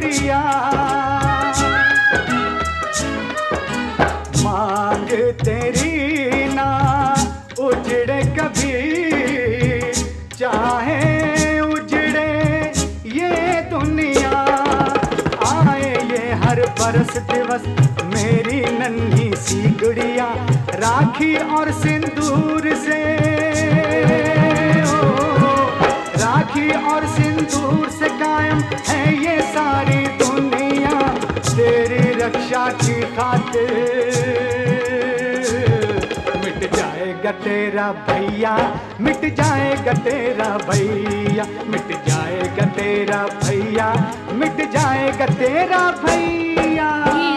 गुड़िया, मांग तेरी ना उजड़े कभी, चाहे उजड़े ये दुनिया। आए ये हर बरस दिवस मेरी नन्ही सी गुड़िया, राखी और सिंदूर से, राखी और सिंदूर से कायम है ये सारी दुनिया। तेरी रक्षा की खातिर मिट जाएगा तेरा भैया, मिट जाएगा तेरा भैया, मिट जाएगा तेरा भैया, मिट जाएगा तेरा भैया।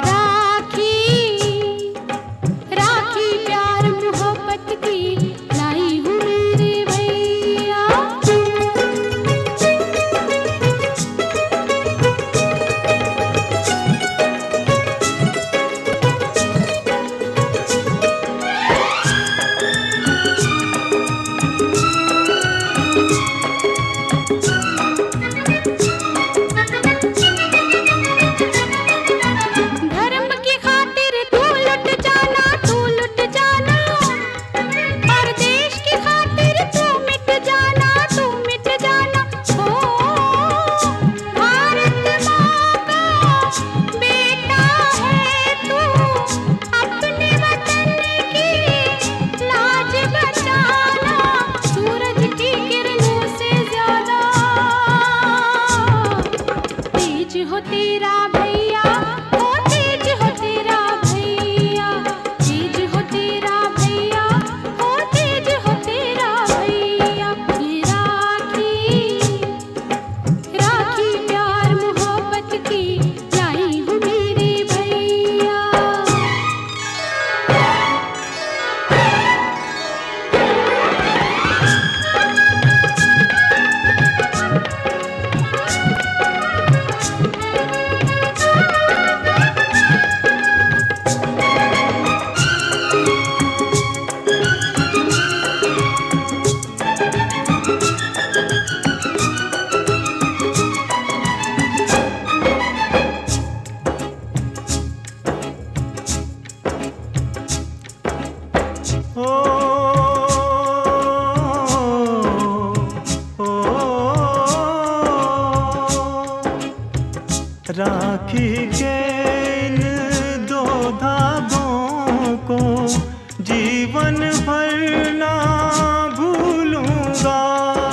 राखी के इन दो धागों को जीवन भर ना भूलूंगा।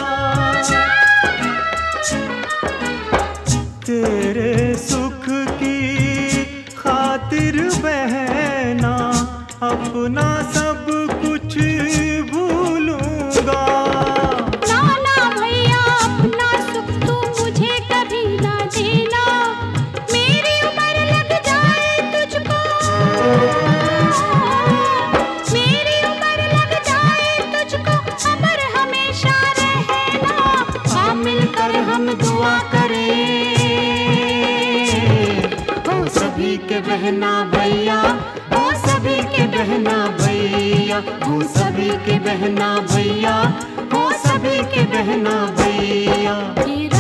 तेरे सुख की खातिर बहना अपना सब कुछ भूलूंगा। के बहना भैया, वो सभी के बहना भैया, वो सभी के बहना भैया, वो सभी के बहना भैया।